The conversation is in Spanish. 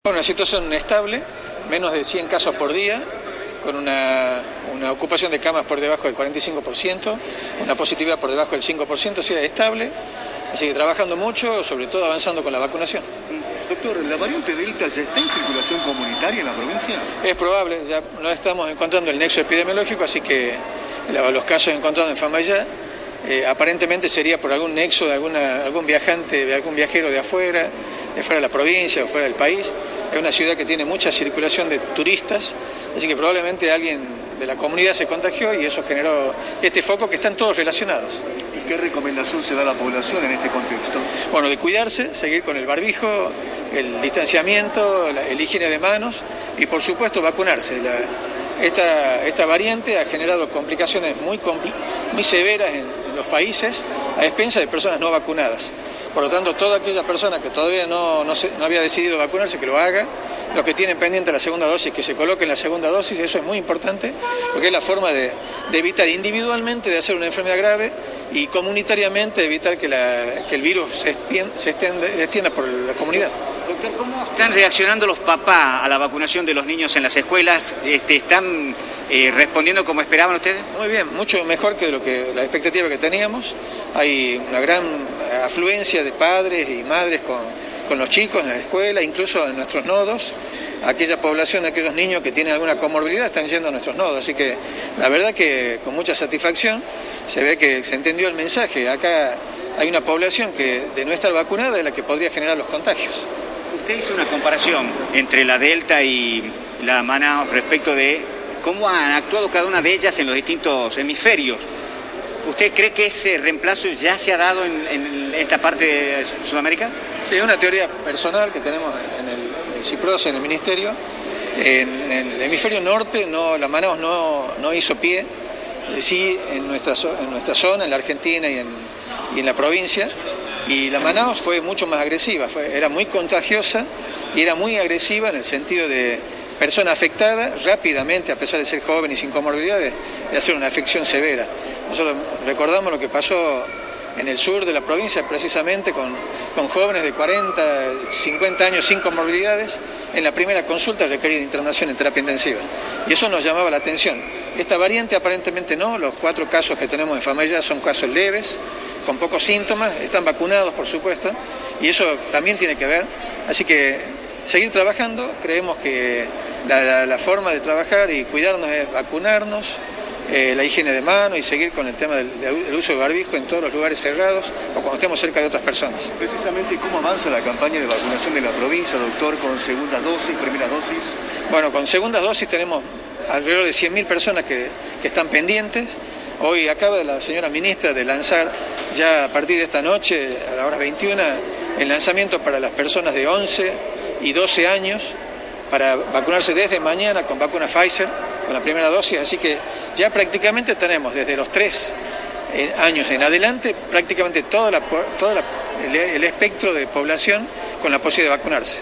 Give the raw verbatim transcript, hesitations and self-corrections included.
Una situación estable, menos de cien casos por día, con una, una ocupación de camas por debajo del cuarenta y cinco por ciento, una positividad por debajo del cinco por ciento, o sea, estable, así que trabajando mucho, sobre todo avanzando con la vacunación. Doctor, ¿la variante Delta ya está en circulación comunitaria en la provincia? Es probable, ya no estamos encontrando el nexo epidemiológico, así que los casos encontrados en Famayá, eh, aparentemente sería por algún nexo de alguna, algún viajante, de algún viajero de afuera, de fuera de la provincia o fuera del país. Es una ciudad que tiene mucha circulación de turistas, así que probablemente alguien de la comunidad se contagió y eso generó este foco, que están todos relacionados. ¿Y qué recomendación se da a la población en este contexto? Bueno, de cuidarse, seguir con el barbijo, el distanciamiento, la, el higiene de manos y por supuesto vacunarse. La, esta, esta variante ha generado complicaciones muy, compl muy severas en, en los países a expensas de personas no vacunadas. Por lo tanto, toda aquella persona que todavía no, no, se, no había decidido vacunarse, que lo haga. Los que tienen pendiente la segunda dosis, que se coloquen la segunda dosis, eso es muy importante, porque es la forma de, de evitar individualmente de hacer una enfermedad grave y comunitariamente evitar que, la, que el virus se extienda, se extienda, extienda por la comunidad. Doctor, ¿cómo están reaccionando los papás a la vacunación de los niños en las escuelas? Este, ¿Están eh, respondiendo como esperaban ustedes? Muy bien, mucho mejor que, lo que la expectativa que teníamos. Hay una gran afluencia de padres y madres con, con los chicos en la escuela, incluso en nuestros nodos. Aquella población, aquellos niños que tienen alguna comorbilidad están yendo a nuestros nodos, así que la verdad que con mucha satisfacción se ve que se entendió el mensaje. Acá hay una población que de no estar vacunada es la que podría generar los contagios. Usted hizo una comparación entre la Delta y la Manaos respecto de cómo han actuado cada una de ellas en los distintos hemisferios. ¿Usted cree que ese reemplazo ya se ha dado en, en esta parte de Sudamérica? Sí, es una teoría personal que tenemos en el, en el CIPROS, en el Ministerio. En, en el hemisferio norte no, la Manaos no, no hizo pie, sí en nuestra, en nuestra zona, en la Argentina y en, y en la provincia, y la Manaos fue mucho más agresiva, fue, era muy contagiosa y era muy agresiva en el sentido de persona afectada, rápidamente, a pesar de ser joven y sin comorbilidades, de hacer una afección severa. Nosotros recordamos lo que pasó en el sur de la provincia, precisamente con, con jóvenes de cuarenta, cincuenta años sin comorbilidades, en la primera consulta requerida de internación en terapia intensiva. Y eso nos llamaba la atención. Esta variante aparentemente no, los cuatro casos que tenemos en Famayá son casos leves, con pocos síntomas, están vacunados por supuesto, y eso también tiene que ver. Así que seguir trabajando, creemos que la, la, la forma de trabajar y cuidarnos es vacunarnos, eh, la higiene de manos y seguir con el tema del, del uso de barbijo en todos los lugares cerrados o cuando estemos cerca de otras personas. Precisamente, ¿cómo avanza la campaña de vacunación de la provincia, doctor, con segundas dosis, primeras dosis? Bueno, con segundas dosis tenemos alrededor de cien mil personas que, que están pendientes. Hoy acaba la señora ministra de lanzar ya a partir de esta noche, a la hora veintiuna, el lanzamiento para las personas de once y doce años para vacunarse desde mañana con vacuna Pfizer, con la primera dosis, así que ya prácticamente tenemos desde los tres años en adelante prácticamente todo la, toda la, el, el espectro de población con la posibilidad de vacunarse.